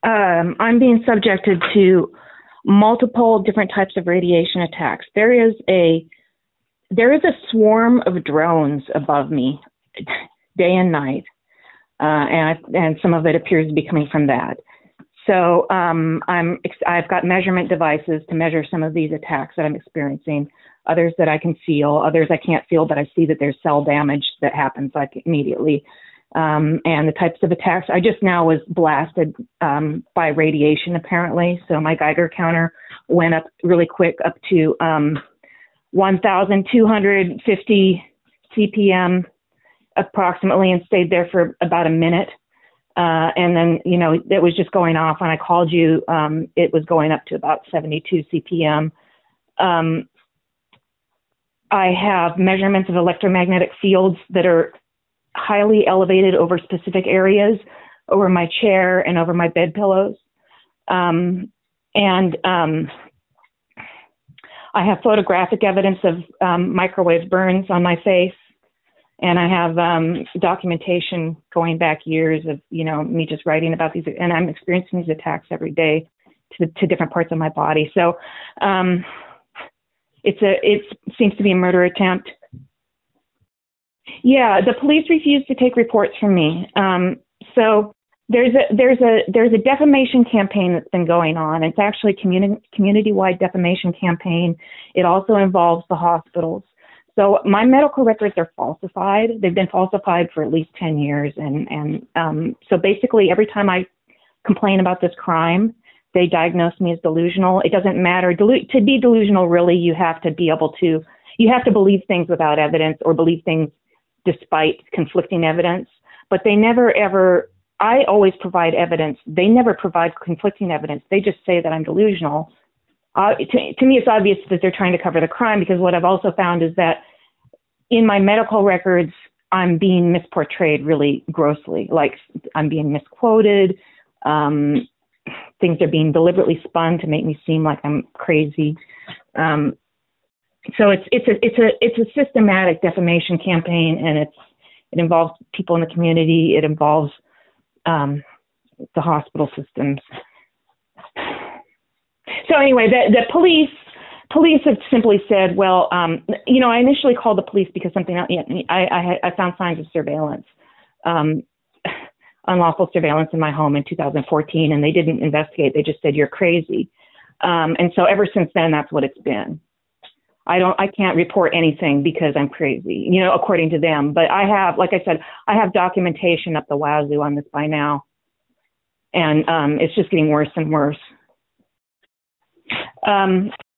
I'm being subjected to multiple different types of radiation attacks. There is a swarm of drones above me day and night, and some of it appears to be coming from that. So I've got measurement devices to measure some of these attacks that I'm experiencing. Others that I can feel, others I can't feel, but I see that there's cell damage that happens like immediately. And the types of attacks, I just now was blasted by radiation apparently. So my Geiger counter went up really quick up to 1,250 CPM approximately, and stayed there for about a minute. And then, it was just going off. When I called you, it was going up to about 72 CPM. I have measurements of electromagnetic fields that are highly elevated over specific areas, over my chair and over my bed pillows. I have photographic evidence of microwave burns on my face. And I have documentation going back years of, me just writing about these, and I'm experiencing these attacks every day to different parts of my body. So it seems to be a murder attempt. Yeah, the police refuse to take reports from me. So there's a defamation campaign that's been going on. It's actually a community-wide defamation campaign. It also involves the hospitals. So my medical records are falsified. They've been falsified for at least 10 years. And so basically every time I complain about this crime, they diagnose me as delusional. It doesn't matter. To be delusional, really, you have to believe things without evidence or believe things despite conflicting evidence. But they never ever, I always provide evidence. They never provide conflicting evidence. They just say that I'm delusional. To me, it's obvious that they're trying to cover the crime, because what I've also found is that in my medical records, I'm being misportrayed really grossly. Like I'm being misquoted. Things are being deliberately spun to make me seem like I'm crazy. So it's a systematic defamation campaign, and it involves people in the community. It involves the hospital systems. So anyway, the police have simply said, well, I initially called the police because something else. I found signs of surveillance, unlawful surveillance in my home in 2014, and they didn't investigate. They just said you're crazy, and so ever since then, that's what it's been. I can't report anything because I'm crazy, according to them. But I have, like I said, I have documentation up the wazoo on this by now, and it's just getting worse and worse.